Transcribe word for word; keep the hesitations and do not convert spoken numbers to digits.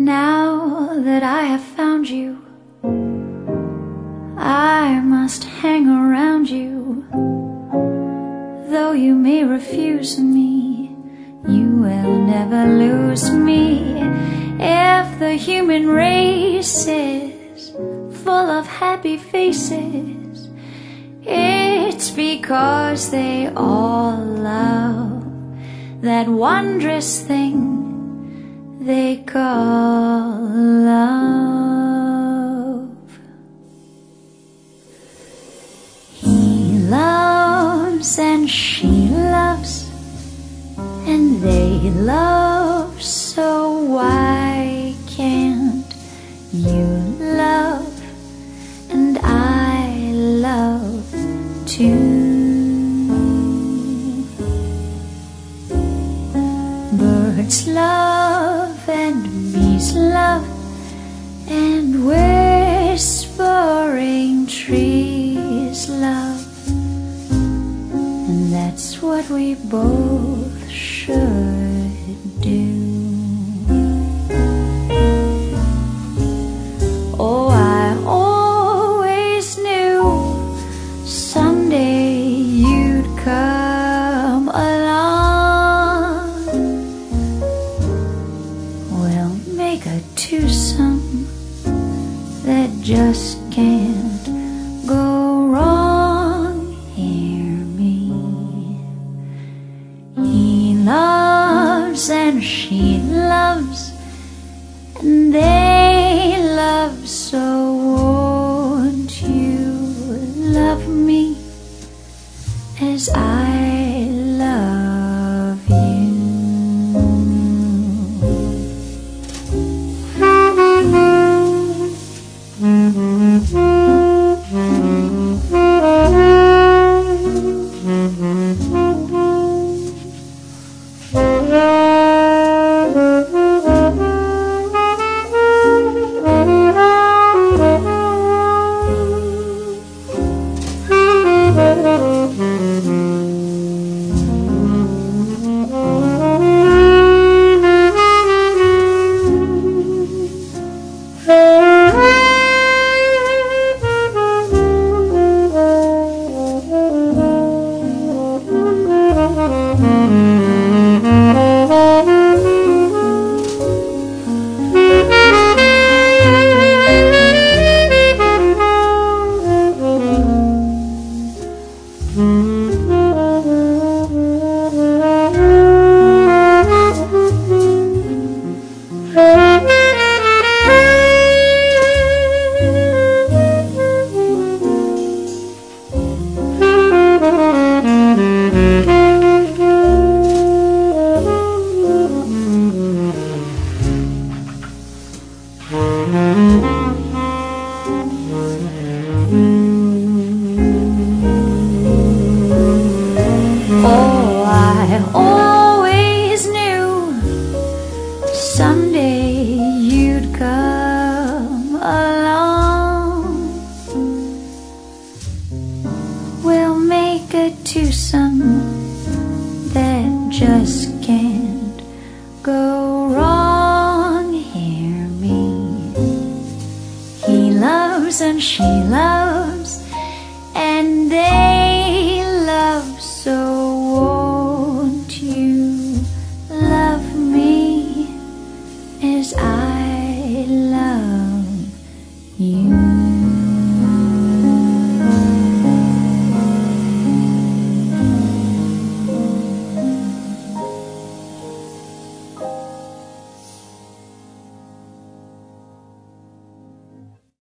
Now that I have found you, I must hang around you. Though you may refuse me, you will never lose me. If the human race is full of happy faces, it's because they all love that wondrous thing they call love. He loves and she loves, and they love, so why can't you love and I love too? Birds love and bees love, and whispering trees love, and that's what we both should do. Oh, I always knew someday you'd come along. We'll make a twosome that just can't go wrong. Hear me. He loves and she loves, and they love, so won't you love me as I love you? Oh, I always knew some